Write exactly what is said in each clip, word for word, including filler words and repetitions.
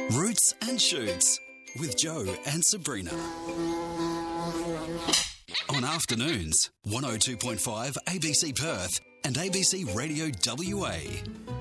Roots and Shoots with Joe and Sabrina. On afternoons, one oh two point five A B C Perth and A B C Radio W A.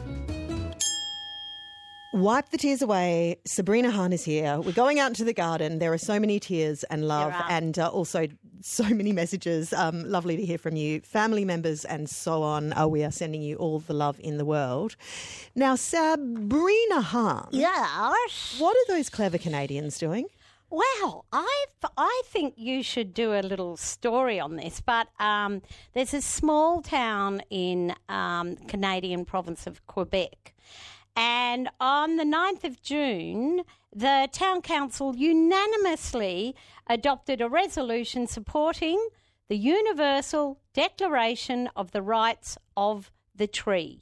Wipe the tears away. Sabrina Hahn is here. We're going out into the garden. There are so many tears and love and uh, also so many messages. Um, lovely to hear from you. Family members and so on. Uh, we are sending you all the love in the world. Now, Sabrina Hahn. Yes. What are those clever Canadians doing? Well, I I think you should do a little story on this, but um, there's a small town in um, Canadian province of Quebec. And on the ninth of June, the Town Council unanimously adopted a resolution supporting the Universal Declaration of the Rights of the Tree.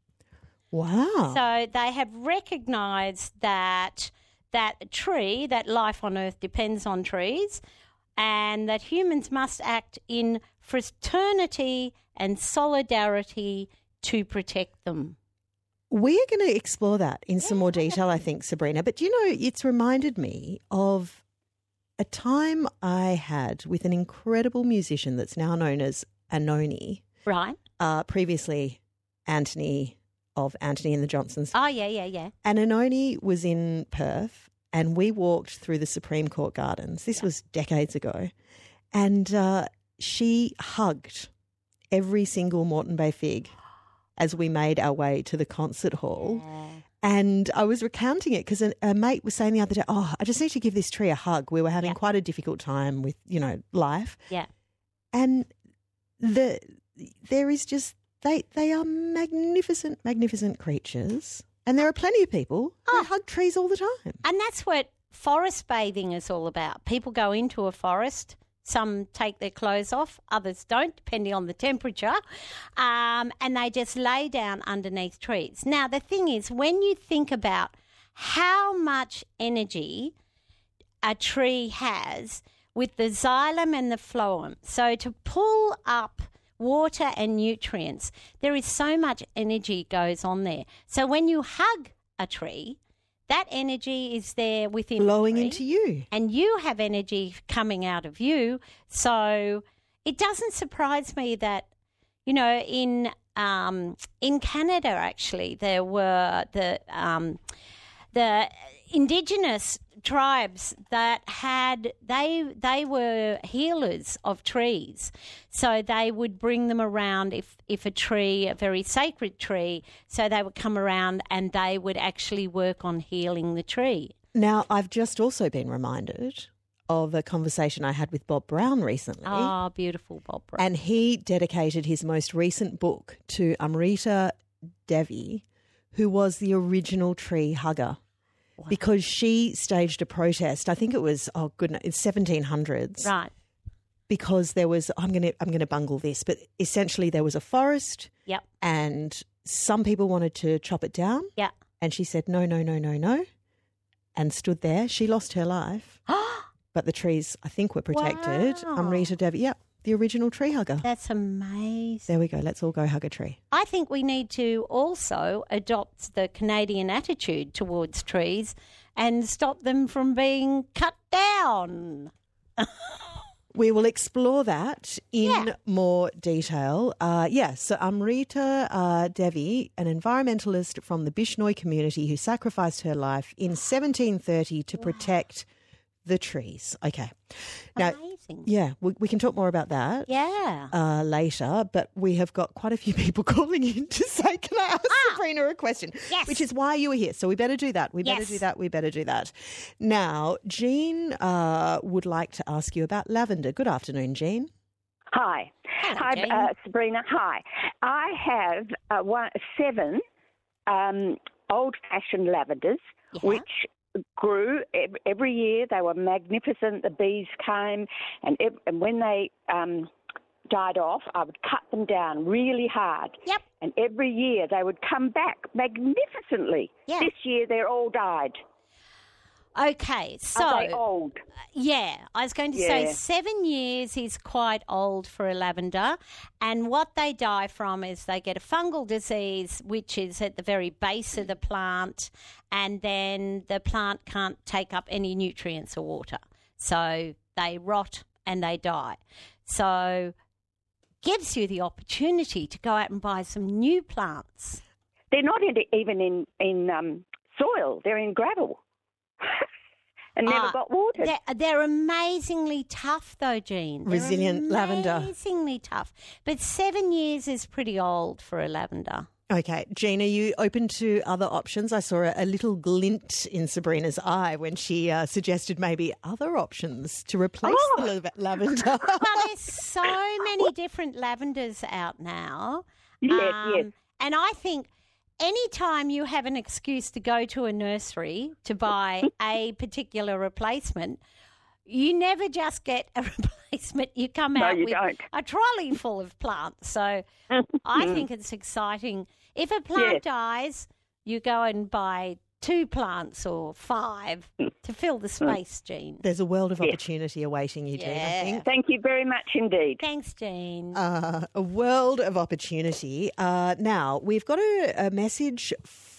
Wow. So they have recognised that that tree, that life on Earth depends on trees, and that humans must act in fraternity and solidarity to protect them. We're going to explore that in some more detail, I think, Sabrina. But, you know, it's reminded me of a time I had with an incredible musician that's now known as Anoni. Right. Uh, previously, Anthony of Anthony and the Johnsons. Oh, yeah, yeah, yeah. And Anoni was in Perth and we walked through the Supreme Court Gardens. This was decades ago. And uh, she hugged every single Moreton Bay Fig as we made our way to the concert hall. Yeah. And I was recounting it because a, a mate was saying the other day, oh, I just need to give this tree a hug. We were having Yeah. quite a difficult time with, you know, life. Yeah. And the there is just, they, they are magnificent, magnificent creatures. And there are plenty of people who Oh. hug trees all the time. And that's what forest bathing is all about. People go into a forest. Some take their clothes off, others don't, depending on the temperature, um, and they just lay down underneath trees. Now, the thing is, when you think about how much energy a tree has with the xylem and the phloem, so to pull up water and nutrients, there is so much energy goes on there. So when you hug a tree, that energy is there within Blowing the tree, into you. and you have energy coming out of you. So it doesn't surprise me that, you know, in um, in Canada actually there were the um, the Indigenous tribes that had they they were healers of trees, so they would bring them around if if a tree, a very sacred tree, so they would come around and they would actually work on healing the tree. Now, I've just also been reminded of a conversation I had with Bob Brown recently. Oh, beautiful, Bob Brown. And he dedicated his most recent book to Amrita Devi, who was the original tree hugger. Wow. Because she staged a protest, I think it was, oh goodness, it's seventeen hundreds. Right. Because there was, I'm going to I'm going to bungle this, but essentially there was a forest. Yep. And some people wanted to chop it down. Yeah. And she said, no, no, no, no, no, and stood there. She lost her life. But the trees, I think, were protected. Wow. Amrita Devi, yeah, the original tree hugger. That's amazing. There we go. Let's all go hug a tree. I think we need to also adopt the Canadian attitude towards trees and stop them from being cut down. We will explore that in Yeah. more detail. Uh, yes, so Amrita uh, Devi, an environmentalist from the Bishnoi community who sacrificed her life in seventeen thirty to protect the trees. Okay. Now, Amazing. yeah, we, we can talk more about that. Yeah. Uh, later, but we have got quite a few people calling in to say, can I ask Sabrina a question? Yes. Which is why you were here. So we better do that. We better Yes. do that. We better do that. Now, Jean uh, would like to ask you about lavender. Good afternoon, Jean. Hi. Hello, Hi, Jane. uh, Sabrina. Hi. I have uh, one, seven um, old-fashioned lavenders, Yeah. which grew ev- every year. They were magnificent. The bees came, and, ev- and when they um, died off, I would cut them down really hard. Yep. And every year they would come back magnificently. Yeah. This year they're all died. Okay, so Are they old? yeah, I was going to Yeah. say seven years is quite old for a lavender, and what they die from is they get a fungal disease, which is at the very base of the plant, and then the plant can't take up any nutrients or water, so they rot and they die. So gives you the opportunity to go out and buy some new plants. They're not in, even in in um, soil; they're in gravel, and never Ah, got watered. They're, they're amazingly tough, though, Jean. They're Resilient lavender. Amazingly tough. But seven years is pretty old for a lavender. Okay, Jean, are you open to other options? I saw a, a little glint in Sabrina's eye when she uh, suggested maybe other options to replace Oh. the lav- lavender. Well, there's so many different lavenders out now. Yes, Um, yes. And I think anytime you have an excuse to go to a nursery to buy a particular replacement, you never just get a replacement. You come No, out you with don't. a trolley full of plants. So I think it's exciting. If a plant Yes. dies, you go and buy two plants or five to fill the space, Jean. There's a world of Yes. opportunity awaiting you, Jean, I Yeah. think. Thank you very much indeed. Thanks, Jean. Uh, a world of opportunity. Uh, now, we've got a, a message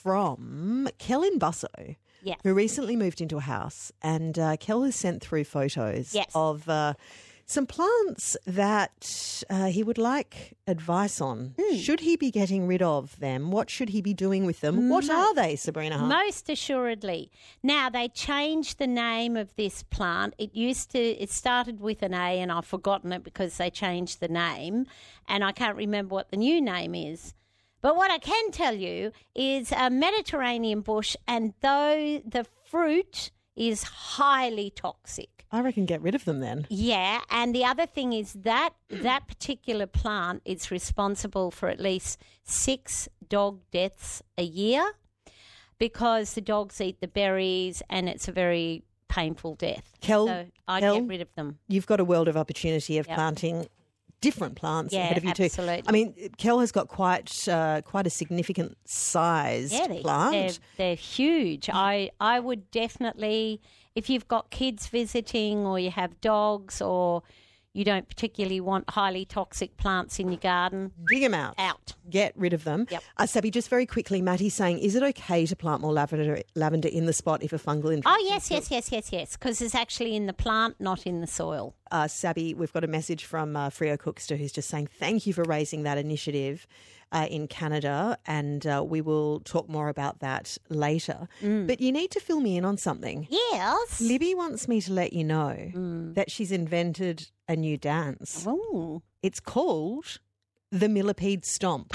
from Kel in Busso, Yes. who recently moved into a house. And uh, Kel has sent through photos Yes. of uh, some plants that uh, he would like advice on. Hmm. Should he be getting rid of them? What should he be doing with them? What are they, Sabrina Hunt? Most assuredly. Now, they changed the name of this plant. It used to, it started with an A and I've forgotten it because they changed the name and I can't remember what the new name is. But what I can tell you is a Mediterranean bush, and though the fruit is highly toxic. I reckon get rid of them then. Yeah, and the other thing is that that particular plant is responsible for at least six dog deaths a year because the dogs eat the berries and it's a very painful death. Kel, so I'd Kel, get rid of them. You've got a world of opportunity of Yep. planting different plants Yeah, ahead of you too. absolutely. I mean, Kel has got quite uh, quite a significant sized Yeah, they, plant. they're, they're huge. I, I would definitely, if you've got kids visiting or you have dogs or you don't particularly want highly toxic plants in your garden, Dig them out. out. Get rid of them. Yep. Uh, Sabby, just very quickly, Mattie's saying, is it okay to plant more lavender lavender in the spot if a fungal infection? Oh, yes, yes, yes, yes, yes, because it's actually in the plant, not in the soil. Uh, Sabby, we've got a message from uh, Freo Cookster who's just saying thank you for raising that initiative uh, in Canada, and uh, we will talk more about that later. Mm. But you need to fill me in on something. Yes. Libby wants me to let you know Mm. that she's invented a new dance. Ooh. It's called the Millipede Stomp.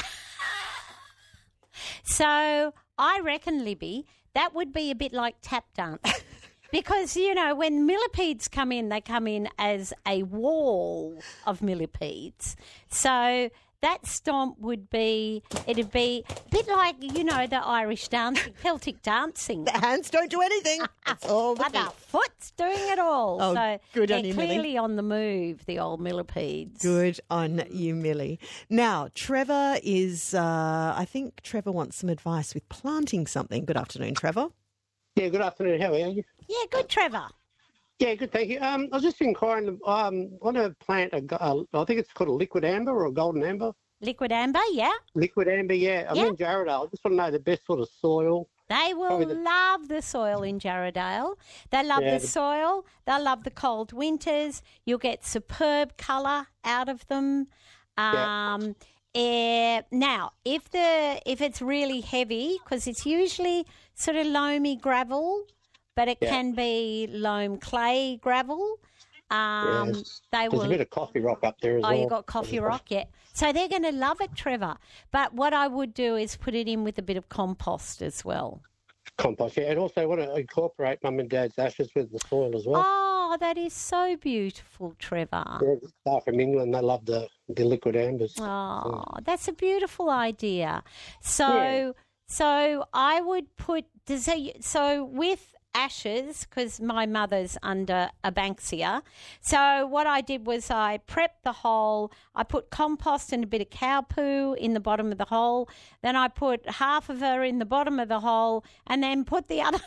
So I reckon, Libby, that would be a bit like tap dance. Because, you know, when millipedes come in, they come in as a wall of millipedes. So that stomp would be, it'd be a bit like, you know, the Irish dancing, Celtic dancing. The hands don't do anything. It's all the But the feet. foot's doing it all. Oh, so good they're on you, Millie. clearly on the move, the old millipedes. Good on you, Millie. Now, Trevor is, uh, I think Trevor wants some advice with planting something. Good afternoon, Trevor. Yeah, good afternoon. How are you? Yeah, good, Trevor. Yeah, good, thank you. Um, I was just inquiring, um, I want to plant, a, go- uh, I think it's called a liquid amber or a golden amber. Liquid amber, yeah. Liquid amber, yeah. I'm Yeah. in Jarrahdale. I just want to know the best sort of soil. They will Probably the- love the soil in Jarrahdale. They love Yeah, the the- soil. They'll love the cold winters. You'll get superb colour out of them. Yeah. Um, eh, now, if the if it's really heavy, because it's usually sort of loamy gravel, but it Yeah. can be loam clay gravel. Um, Yes. They There's will. a bit of coffee rock up there as Oh, well. you got coffee rock, yeah. So they're going to love it, Trevor. But what I would do is put it in with a bit of compost as well. Compost, yeah. And also want to incorporate mum and dad's ashes with the soil as well. Oh, that is so beautiful, Trevor. They're far from England. They love the, the liquid ambers. Oh, that's a beautiful idea. So, Yeah. so I would put so so with ashes, because my mother's under a Banksia. So what I did was I prepped the hole. I put compost and a bit of cow poo in the bottom of the hole. Then I put half of her in the bottom of the hole, and then put the other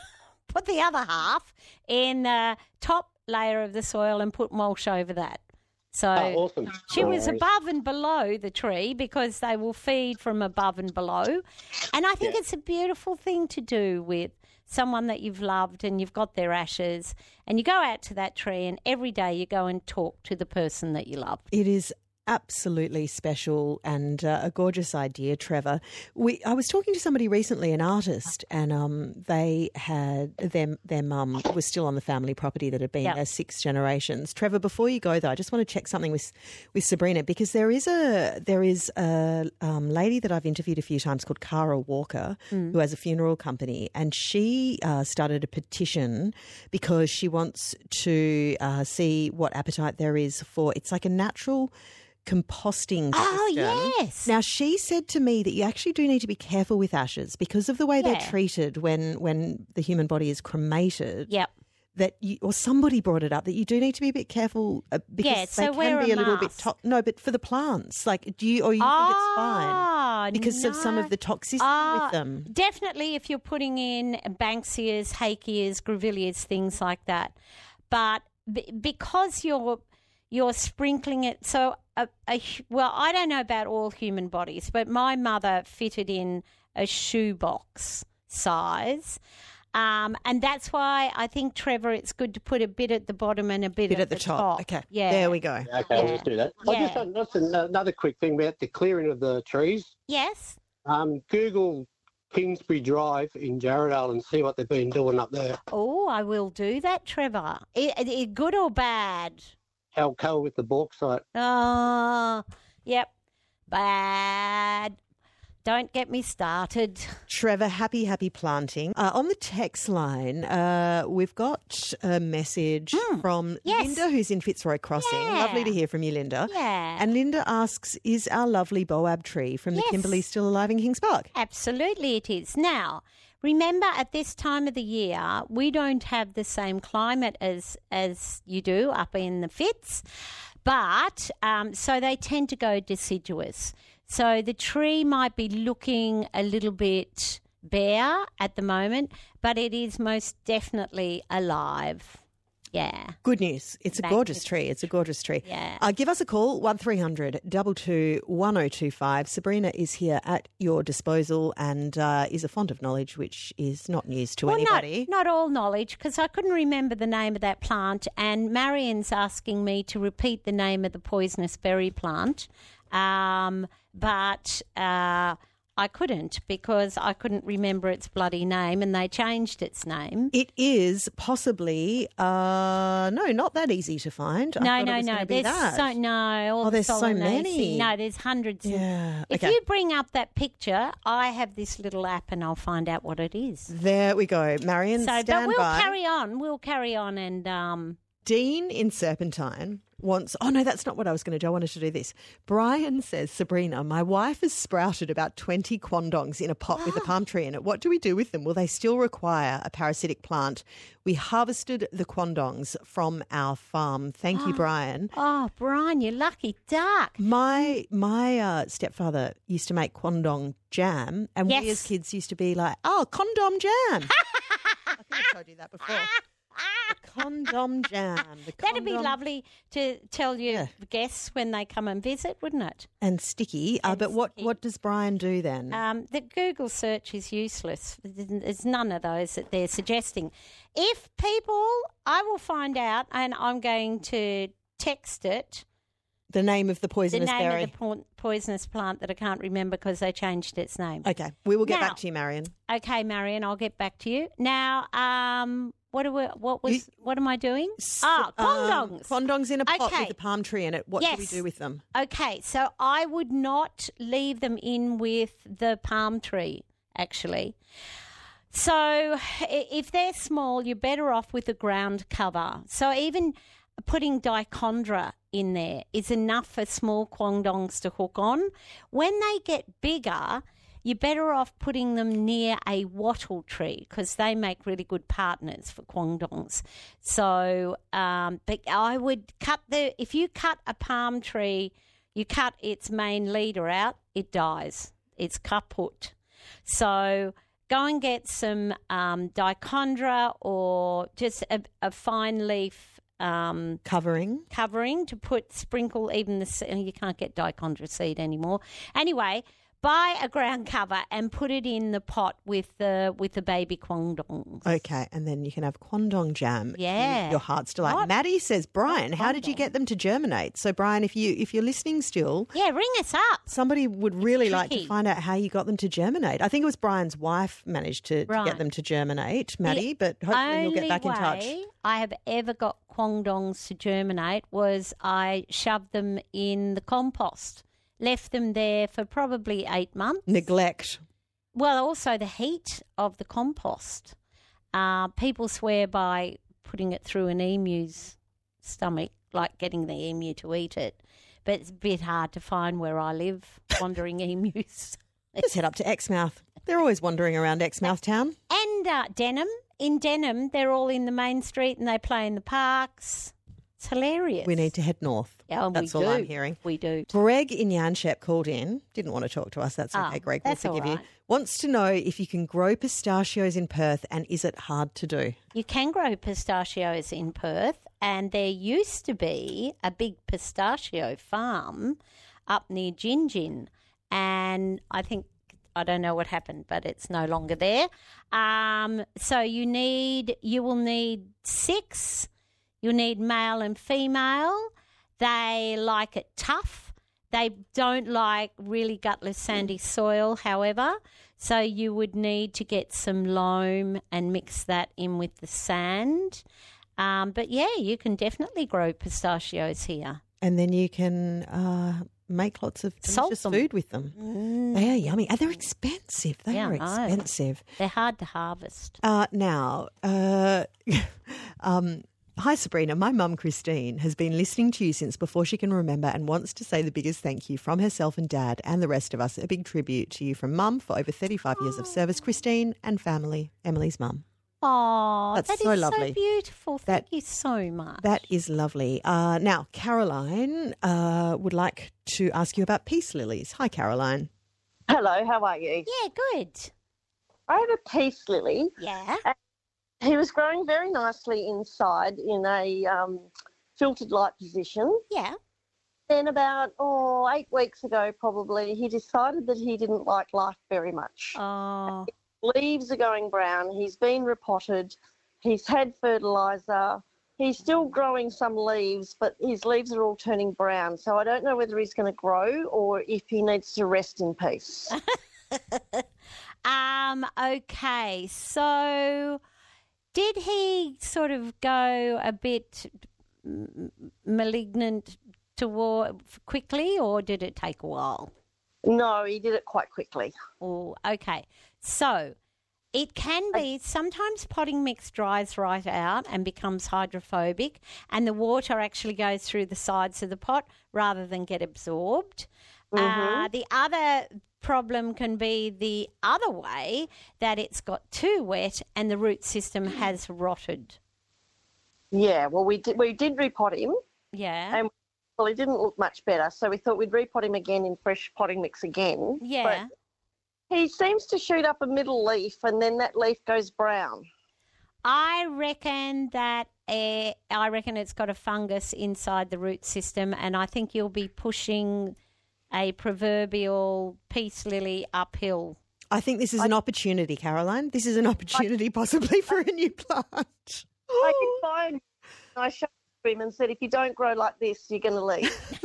put the other half in the top layer of the soil and put mulch over that. So Oh, awesome. she was Nice. above and below the tree because they will feed from above and below. And I think Yeah. it's a beautiful thing to do with someone that you've loved and you've got their ashes and you go out to that tree and every day you go and talk to the person that you love. It is absolutely special and uh, a gorgeous idea, Trevor. We I was talking to somebody recently, an artist, and um, they had their their mum was still on the family property that had been Yep. there six generations. Trevor, before you go though, I just want to check something with with Sabrina because there is a there is a um, lady that I've interviewed a few times called Cara Walker who has a funeral company, and she uh, started a petition because she wants to uh, see what appetite there is for. It's like a natural composting system. Oh, yes. Now, she said to me that you actually do need to be careful with ashes because of the way Yeah. they're treated when, when the human body is cremated. Yep. That you, or somebody brought it up that you do need to be a bit careful uh, because Yeah, so they wear can be a a little bit mask. to- no, but for the plants, like do you or you think it's fine Ah, because of some no. of the toxicity Ah, with them? Definitely if you're putting in Banksias, Hakeas, Grevilleas, things like that. But b- because you're you're sprinkling it, so a, a, hu- well, I don't know about all human bodies, but my mother fitted in a shoebox size. Um, and that's why I think, Trevor, it's good to put a bit at the bottom and a bit, Bit at, at the, top. Okay, Yeah. there we go. Okay, Yeah. let's do that. I Yeah. just that's an- another quick thing about the clearing of the trees. Yes. Um, Google Kingsbury Drive in Jarradale and see what they've been doing up there. Oh, I will do that, Trevor. I, I, good or bad? Alcoa with the bauxite. Oh, yep. Bad. Don't get me started. Trevor, happy, happy planting. Uh, on the text line, uh, we've got a message from Hmm. Yes. Linda, who's in Fitzroy Crossing. Yeah. Lovely to hear from you, Linda. Yeah. And Linda asks, is our lovely boab tree from the Yes. Kimberley still alive in Kings Park? Absolutely it is. Now, remember at this time of the year, we don't have the same climate as, as you do up in the Fitz, but um, so they tend to go deciduous. So the tree might be looking a little bit bare at the moment, but it is most definitely alive. Yeah. Good news. It's a gorgeous tree. It's a gorgeous tree. Yeah. Uh, give us a call, one three hundred two two one oh two five. Sabrina is here at your disposal and uh, is a font of knowledge, which is not news to Well, anybody. Not, not all knowledge, because I couldn't remember the name of that plant, and Marion's asking me to repeat the name of the poisonous berry plant, um, but uh, I couldn't because I couldn't remember its bloody name, and they changed its name. It is possibly, uh, no, not that easy to find. I No, thought it no, was no. gonna be There's that. so no. All Oh, the there's so Solanaceae. many. No, there's hundreds. and- Yeah, If okay. you bring up that picture, I have this little app, and I'll find out what it is. There we go. Marion, So, but stand we'll by. carry on. We'll carry on, and um, Dean in Serpentine wants, oh no, that's not what I was going to do. I wanted to do this. Brian says, Sabrina, my wife has sprouted about twenty quandongs in a pot with a palm tree in it. What do we do with them? Will they still require a parasitic plant? We harvested the quandongs from our farm. Thank you, Brian. oh, Brian, you lucky duck. My my uh, stepfather used to make quandong jam, and we Yes. as kids used to be like, oh, condom jam. I think I told you that before. The condom jam. The That'd be condom- lovely to tell your Yeah. guests when they come and visit, wouldn't it? And sticky. Uh, And but what, sticky. what does Brian do then? Um, the Google search is useless. There's none of those that they're suggesting. If people, I will find out, and I'm going to text it, the name of the the poisonous name berry. of the po- poisonous plant that I can't remember because they changed its name. Okay, we will get Now- back to you, Marion. Okay, Marion, I'll get back to you. Now, um, what do we, what was You- what am I doing? S- Ah, um, quandongs. quandongs in a pot Okay. with a palm tree in it. What do we Yes. do with them? Okay, so I would not leave them in with the palm tree, actually. So i- if they're small, you're better off with a ground cover. So even putting dichondra in there is enough for small quandongs to hook on. When they get bigger, you're better off putting them near a wattle tree because they make really good partners for quandongs. So, um, but I would cut the, if you cut a palm tree, you cut its main leader out, it dies. It's kaput. So go and get some um, dichondra or just a, a fine leaf um, Covering. covering to put, sprinkle even the, se- you can't get dichondra seed anymore. Anyway, buy a ground cover and put it in the pot with the with the baby kwangdongs. Okay, and then you can have kwandong jam. to Yeah. Your heart's delight. What? Maddie says, Brian, how did you kwandong? get them to germinate? So, Brian, if, you, if you're listening still, Yeah, ring us up. somebody would really like to tricky. find out how you got them to germinate. I think it was Brian's wife managed to, to Right. get them to germinate, Maddie, but hopefully you'll get back in touch. Only way I have ever got kwangdongs to germinate was I shoved them in the compost, left them there for probably eight months. Neglect. Well, also the heat of the compost. Uh, people swear by putting it through an emu's stomach, like getting the emu to eat it. But it's a bit hard to find where I live, wandering emus. Just head up to Exmouth. They're always wandering around Exmouth town. And uh, Denham. In Denham, they're all in the main street and they play in the parks. It's hilarious. We need to head north. Yeah, we That's all do. I'm hearing. We do. Greg in Yanchep called in. Didn't want to talk to us. That's Oh, okay, Greg. that's We'll all forgive you. right. Wants to know if you can grow pistachios in Perth and is it hard to do? You can grow pistachios in Perth, and there used to be a big pistachio farm up near Gingin, and I think, I don't know what happened, but it's no longer there. Um, so you need, you will need six. You'll need male and female. They like it tough. They don't like really gutless sandy soil, however. So you would need to get some loam and mix that in with the sand. Um, but yeah, you can definitely grow pistachios here. And then you can uh, make lots of Salt delicious them. food with them. They are yummy. And they're expensive. They Yeah, are I know. expensive. They're hard to harvest. Uh, now, uh, um, hi, Sabrina. My mum, Christine, has been listening to you since before she can remember and wants to say the biggest thank you from herself and Dad and the rest of us. A big tribute to you from Mum for over thirty-five years of service, Christine and family, Emily's mum. Oh, That's that is so lovely. so beautiful. Thank That- you so much. That is lovely. Uh, now, Caroline uh, would like to ask you about peace lilies. Hi, Caroline. Hello, how are you? Yeah, good. I have a peace lily. Yeah. He was growing very nicely inside in a um, filtered light position. Yeah. Then about, oh, eight weeks ago probably, he decided that he didn't like life very much. Oh, Leaves are going brown. He's been repotted. He's had fertiliser. He's still growing some leaves, but his leaves are all turning brown. So I don't know whether he's going to grow or if he needs to rest in peace. um. Okay. So, did he sort of go a bit m- malignant toward quickly, or did it take a while? No, he did it quite quickly. Oh, okay. So, it can be sometimes potting mix dries right out and becomes hydrophobic, and the water actually goes through the sides of the pot rather than get absorbed. Uh, the other problem can be the other way, that it's got too wet and the root system has rotted. Yeah, well, we did, we did repot him. Yeah. And well, he didn't look much better, so we thought we'd repot him again in fresh potting mix again. Yeah. But he seems to shoot up a middle leaf, and then that leaf goes brown. I reckon that uh, I reckon it's got a fungus inside the root system, and I think you'll be pushing a proverbial peace lily uphill. I think this is an opportunity, Caroline. This is an opportunity possibly for a new plant. I could find. I showed him and said, "If you don't grow like this, you're going to leave."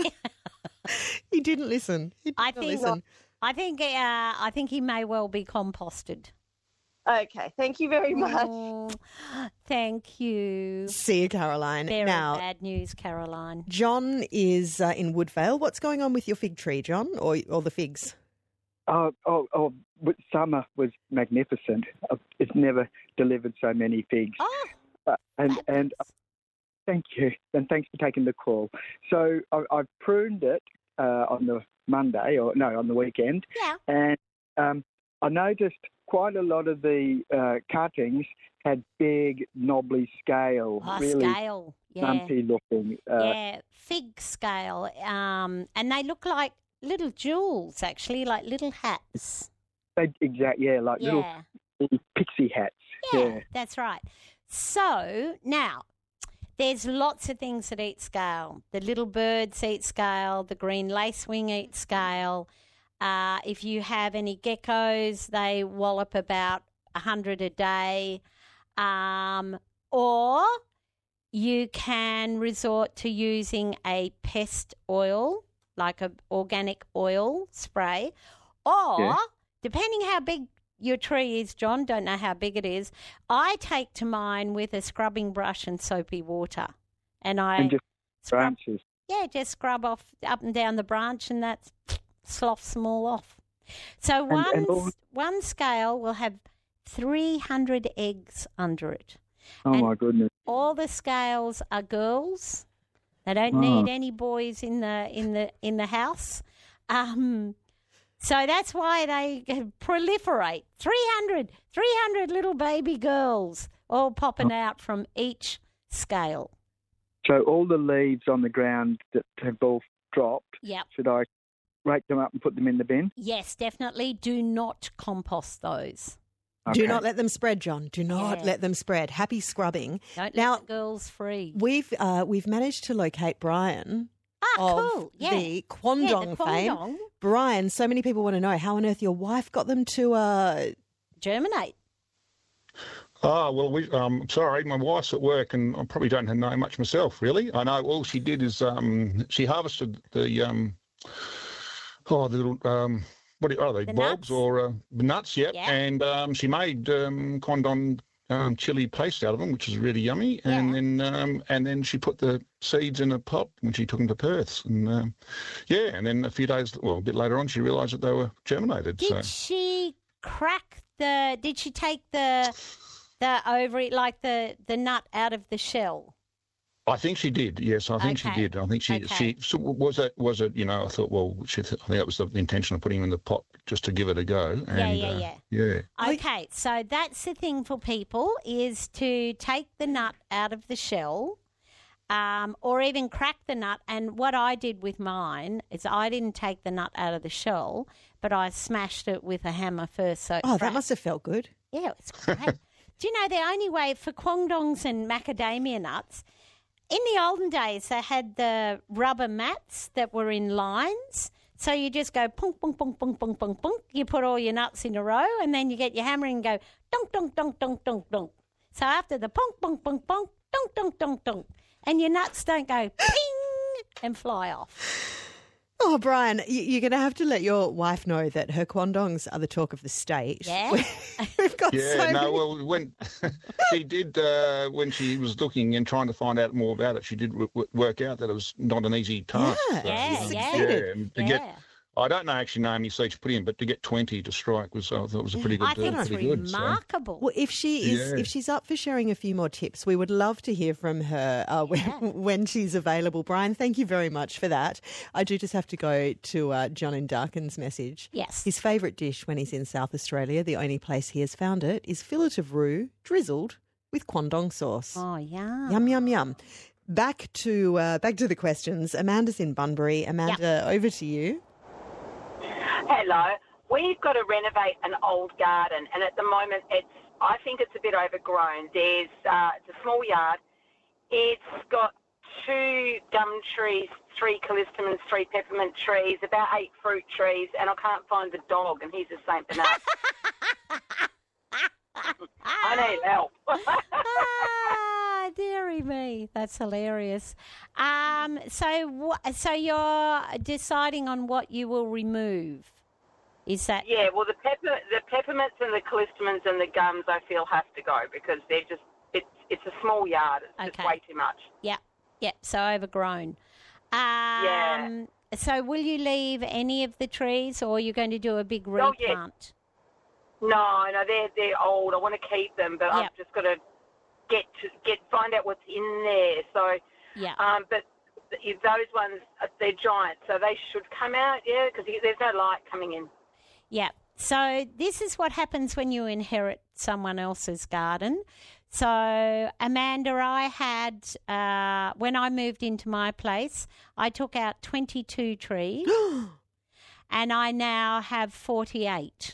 He didn't listen. He did I not think listen. I think uh, I think he may well be composted. Okay, thank you very much. Oh, thank you. See you, Caroline. Very now, bad news, Caroline. John is uh, in Woodvale. What's going on with your fig tree, John, or or the figs? Oh, oh, oh! But summer was magnificent. Uh, It's never delivered so many figs. Oh, Uh, and and fabulous. thank you, and thanks for taking the call. So I, I've pruned it uh, on the Monday, or no, on the weekend, yeah. and um, I noticed quite a lot of the uh, cuttings had big, knobbly scale, Oh, really scale. Yeah. lumpy looking. Uh, yeah, fig scale. Um, and they look like little jewels, actually, like little hats. they, exact, yeah, like little Yeah. the pixie hats. Yeah, Yeah. that's right. So now, there's lots of things that eat scale. The little birds eat scale. The green lacewing eats scale. Uh, if you have any geckos, they wallop about one hundred a day. Um, or you can resort to using a pest oil, like an organic oil spray. Or, Yeah. depending how big your tree is, John, don't know how big it is, I take to mine with a scrubbing brush and soapy water. And I And just scrub, branches. yeah, just scrub off up and down the branch, and that sloughs them all off. So one, and all- one scale will have three hundred eggs under it. Oh, and- my goodness. All the scales are girls. They don't Oh. need any boys in the in the in the house. Um, so that's why they proliferate. three hundred, three hundred little baby girls all popping out from each scale. So all the leaves on the ground that have all dropped, Yep. should I rake them up and put them in the bin? Yes, definitely. Do not compost those. Do Okay. not let them spread, John. Do not Yeah. let them spread. Happy scrubbing. Don't Now- let the girls free. We've uh, we've managed to locate Brian Ah, of cool. Yeah. the Kwandong yeah, the fame. Kwandong Brian, so many people want to know how on earth your wife got them to. Uh... germinate. Oh, well, we, um, sorry, my wife's at work and I probably don't know much myself, really. I know all she did is um, she harvested the, um, oh, the little, um, what are they, The bulbs nuts? or uh, nuts, yep. Yeah. And um, she made um, Kwandong um, chili paste out of them, which is really yummy. And Yeah. then um, and then she put the seeds in a pot when she took them to Perth. And, um, yeah, and then a few days, well, a bit later on, she realised that they were germinated. Did so. she crack the? Did she take the the ovary, like the the nut, out of the shell? I think she did. Yes, I think Okay. she did. I think she Okay. she so was it was it. You know, I thought, well, she th- I think that was the intention of putting them in the pot just to give it a go. Yeah, And, yeah, uh, yeah. yeah. Okay, so that's the thing for people, is to take the nut out of the shell, um, or even crack the nut. And what I did with mine is I didn't take the nut out of the shell, but I smashed it with a hammer first. So it Oh, that cracked. must have felt good. Yeah, it's great. Do you know the only way for kwandongs and macadamia nuts? In the olden days, they had the rubber mats that were in lines. So you just go punk, punk, punk, punk, punk, punk, punk. You put all your nuts in a row, and then you get your hammer and go dunk, dunk, dunk, dunk, dunk, dunk. So after the punk, punk, punk, punk, dunk, dunk, dunk, dunk, and your nuts don't go ping and fly off. Oh, Brian, y- you're going to have to let your wife know that her Kwandongs are the talk of the state. Yeah? We've got Yeah, so no, many. well, when she did, uh, when she was looking and trying to find out more about it, she did w- w- work out that it was not an easy task. Yeah, So, Yeah, um, yeah. yeah. And to Yeah. get, I don't know actually know how many seeds to put in, but to get twenty to strike was, I thought was a pretty good. I think uh, it's pretty good. So. remarkable. Well, if she is, Yeah. if she's up for sharing a few more tips, we would love to hear from her uh, when, Yeah. when she's available. Brian, thank you very much for that. I do just have to go to uh, John in Darkin's message. Yes. His favourite dish when he's in South Australia, the only place he has found it, is fillet of roux drizzled with Kwandong sauce. Oh, yeah. Yum yum yum. Back to uh, back to the questions. Amanda's in Bunbury. Amanda, over to you. Hello. We've got to renovate an old garden, and at the moment, it's I think it's a bit overgrown. There's uh, it's a small yard. It's got two gum trees, three callistemons, three peppermint trees, about eight fruit trees, and I can't find the dog, and he's a Saint Bernard. I need help. Ah, dearie me, that's hilarious. Um, so, wh- so you're deciding on what you will remove. Is that? Yeah, well, the pepper, the peppermints and the callistemons and the gums, I feel have to go because they're just it's it's a small yard. It's just Okay. way too much. Yeah, yeah. So overgrown. Um, Yeah. So, will you leave any of the trees, or are you going to do a big Oh, yes. replant? No, no, they're they're old. I want to keep them, but Yep. I've just got to get to get find out what's in there. So, Yeah. um, but th- those ones uh, they're giant, so they should come out. Yeah, because there's no light coming in. Yeah. So this is what happens when you inherit someone else's garden. So, Amanda, I had, uh, when I moved into my place, I took out twenty-two trees and I now have forty-eight.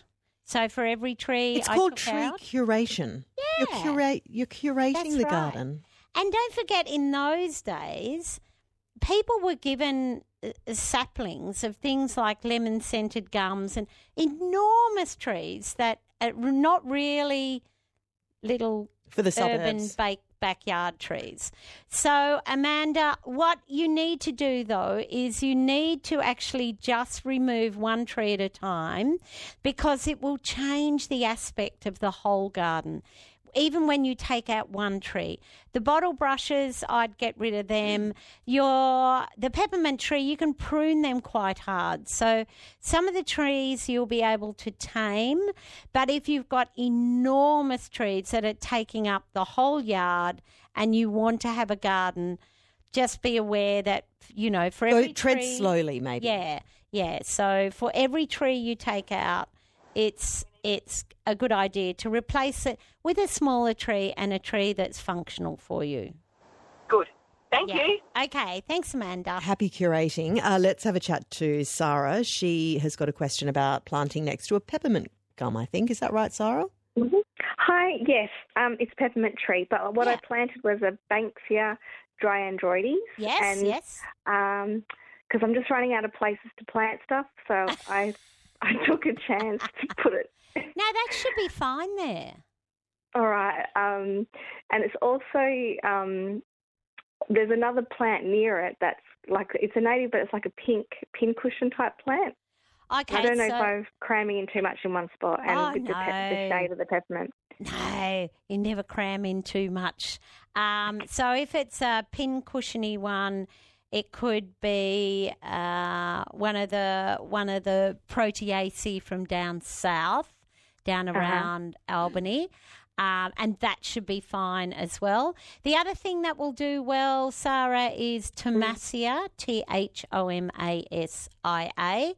So for every tree It's I called took tree out, curation. Yeah. You're, curate, you're curating That's the right. garden. And don't forget, in those days, people were given uh, saplings of things like lemon-scented gums and enormous trees that are not really little For the urban suburbs. ba- backyard trees. So, Amanda, what you need to do, though, is you need to actually just remove one tree at a time because it will change the aspect of the whole garden. Even when you take out one tree. The bottle brushes, I'd get rid of them. Your the peppermint tree, you can prune them quite hard. So some of the trees you'll be able to tame, but if you've got enormous trees that are taking up the whole yard and you want to have a garden, just be aware that, you know, for every Go, tread tree... slowly, maybe. Yeah, yeah. So for every tree you take out, it's it's a good idea to replace it with a smaller tree and a tree that's functional for you. Good. Thank Yeah. you. Okay, thanks, Amanda. Happy curating. Uh, let's have a chat to Sarah. She has got a question about planting next to a peppermint gum, I think. Is that right, Sarah? Mm-hmm. Hi, yes, um, it's peppermint tree, but what Yeah. I planted was a Banksia dryandroides. Yes, and, yes. Um, because I'm just running out of places to plant stuff, so I I took a chance to put it. No, that should be fine there. All right, um, and it's also um, there's another plant near it that's like it's a native, but it's like a pink pincushion type plant. Okay, I don't know so... if I'm cramming in too much in one spot, and Oh, with the, pe- the no. shade of the peppermint. No, you never cram in too much. Um, so if it's a pin cushiony one, it could be uh, one of the one of the Proteaceae from down south, down around uh-huh. Albany. Um, and that should be fine as well. The other thing that will do well, Sarah, is Thomasia, T H O M A S I A,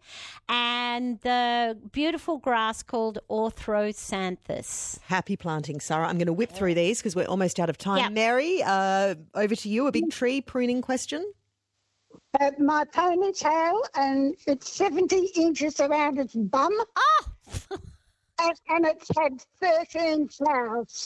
and the beautiful grass called Orthrosanthus. Happy planting, Sarah. I'm going to whip through these because we're almost out of time. Yep. Mary, uh, over to you. A big tree pruning question? Uh, my ponytail, and it's seventy inches around its bum. Oh! and, and it's had thirteen flowers.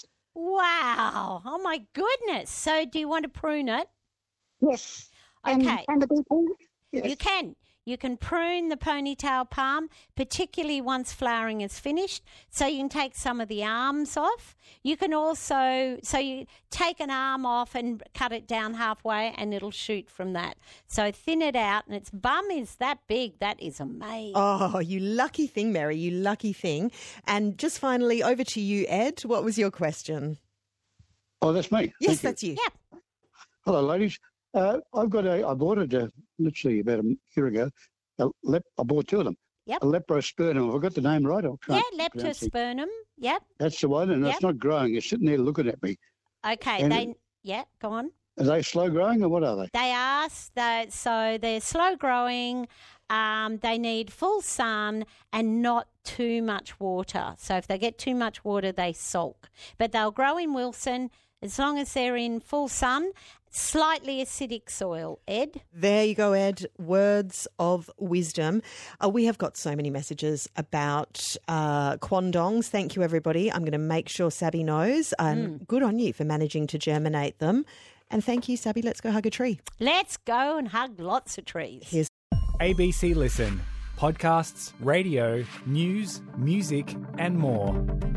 Wow. Oh, my goodness. So do you want to prune it? Yes. Okay. And, and the people, yes. You can. You can prune the ponytail palm, particularly once flowering is finished, so you can take some of the arms off. You can also, so you take an arm off and cut it down halfway and it'll shoot from that. So thin it out, and its bum is that big. That is amazing. Oh, you lucky thing, Mary, you lucky thing. And just finally, over to you, Ed. What was your question? Oh, that's me. Yes, Thank you. that's you. Yeah. Hello, ladies. Uh, I've got a, I bought it uh, literally about a year ago. A lep, I bought two of them. Yep. A leprospermum. Have I got the name right? I'll try Yeah, and pronounce it. leptospermum. Yep. That's the one, and Yep. it's not growing. It's sitting there looking at me. Okay. And they. it- Yeah. Go on. Are they slow growing, or what are they? They are, that, so they're slow growing. Um, they need full sun and not too much water. So if they get too much water, they sulk. But they'll grow in Wilson as long as they're in full sun, slightly acidic soil. Ed? There you go, Ed. Words of wisdom. Uh, we have got so many messages about uh, quandongs. Thank you, everybody. I'm going to make sure Sabby knows. And Mm. good on you for managing to germinate them. And thank you, Sabby. Let's go hug a tree. Let's go and hug lots of trees. Here's A B C Listen. Podcasts, radio, news, music and more.